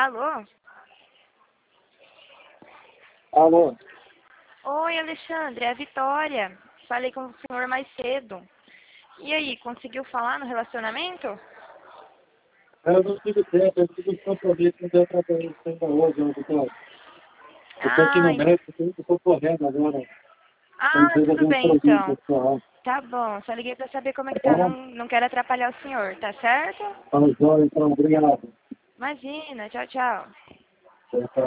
Alô? Alô? Oi, Alexandre, é a Vitória. Falei com o senhor mais cedo. E aí, conseguiu falar no relacionamento? Eu não tive tempo, eu tive uns compromissos, não deu para ir ainda hoje, Vitória. Eu estou aqui Ah, no médico, eu estou correndo agora. Eu ah, fiz tudo alguns bem serviços então. pessoal. Tá bom, só liguei pra saber como é Tá que tá. Não, bom? não quero atrapalhar o senhor, tá certo? Tá, então, obrigado. Imagina, tchau, tchau. Tchau, tchau.